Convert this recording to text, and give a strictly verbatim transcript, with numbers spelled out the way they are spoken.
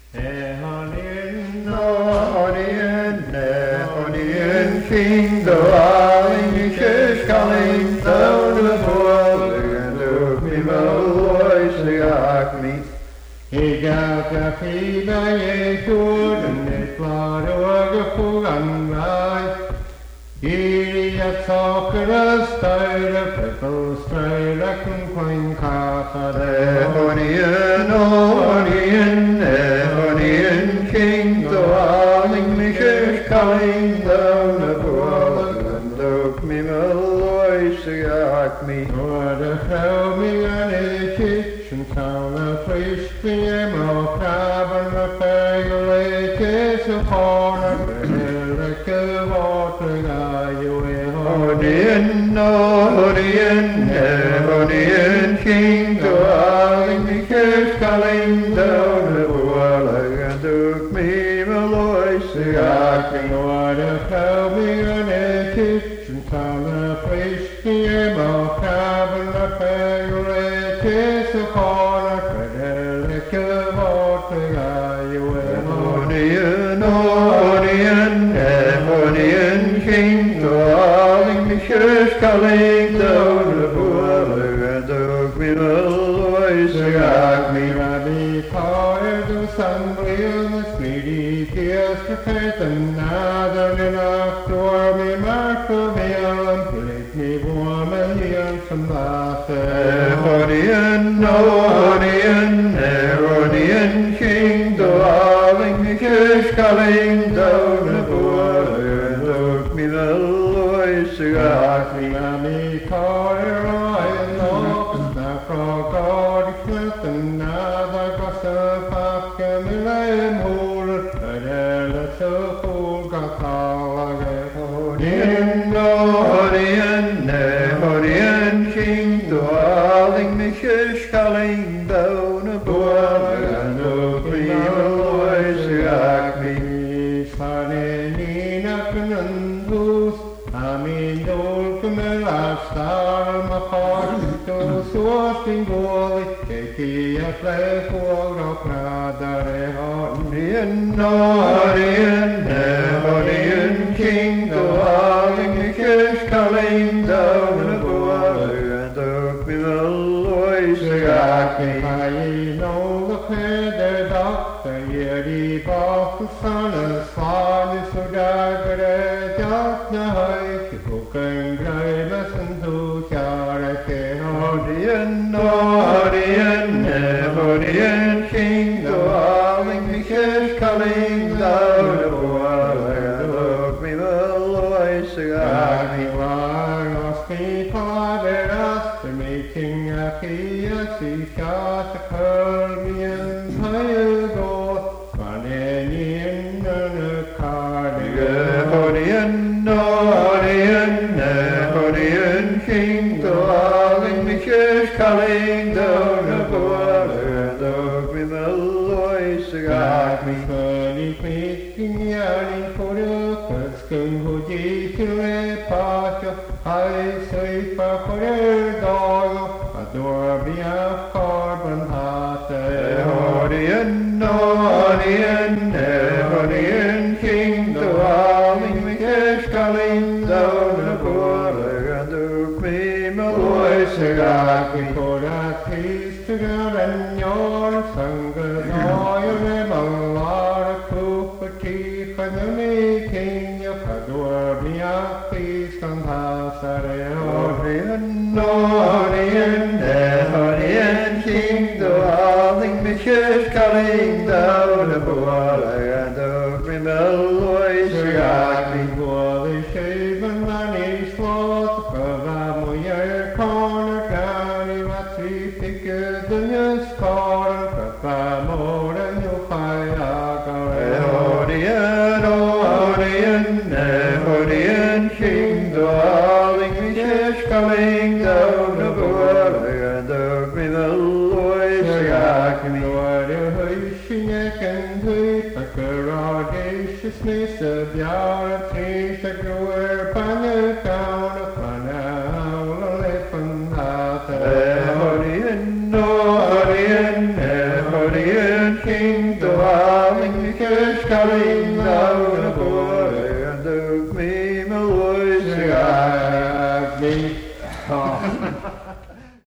King the Alling Kirskaling down the pool and look me voice yak me. He got a fever a good and it was a fugan right. He a soccer a style of people style a coin cast a honey no honey King the Alling Kirskaling down the pool and look me voice yak me. What a hell me an a kitchen town a fish cream or crab and a peg is a corner like a water guy you Odin, Odin, Odin, King the Alling Kirskaling down the wall and took me Malois yak. What a hell me an a kitchen town a fish cream or crab and a peg is a corner like a water guy you Odin, Odin, Odin, King the Alling Kirskaling down the wall and took me Malois yak. Me Rabbi Power the Assembly of the Speedy Tears to Faith and Nathan in Octor me Mark of Hill and Plate me warm and yield some laughter. Odin, Odin, Odin, King the Alling Kirskaling down the wall and took me Malois yak. Me Rabbi Power I know the frog God cliff and Nathan got the pack and me lame hole and the so full got all again. Odin, Odin, Odin, King the Alling Kirskaling down the wall and took me Malois yak me. Sane nina kanandus amin dol kumela star ma part to suosting goli keki a play for of nadare hon. Odin, Odin, Odin, King the Alling Kirskaling down the wall and took me Malois yak me. I know the feather doctor yeri bach the sun of swan so dagre jack na hai ki pukan grailas and to chara ke Odin, Odin, Odin, King the Alling Kirskaling down the wall and took me Malois yak me. Making a key, she shot a curl me and higher go, funny in a cardigan. Odin, Odin, Odin, King the Alling Kirskaling down the wall and took me Malois yak me. Funny making yarning for the Kurskin who did to a pasture. I say for her dog, adore me a carbon heart. Odin, Odin, Odin, King the Alling Kirskaling down the wall and took me Malois yak me. For a taste to the and your sangre, oil and a lot of cook for teeth and the making of adore me a feast on Hasare. Odin, Odin, Odin, King the Alling Kirskaling down the wall and took me Malois yak me. For the shaven money sloth of a moyer corner county, what three figures in your score, Papa more than you fire. Odin, Odin, Odin, King the Alling Kirskaling down the wall and took me Malois yak me. What a hushing and sweet, a audacious of your trees, a grower, panel down upon a howl, lip and heart. Odin, Odin, Odin, and king to having kiss calling down a boy and do me my voice Me.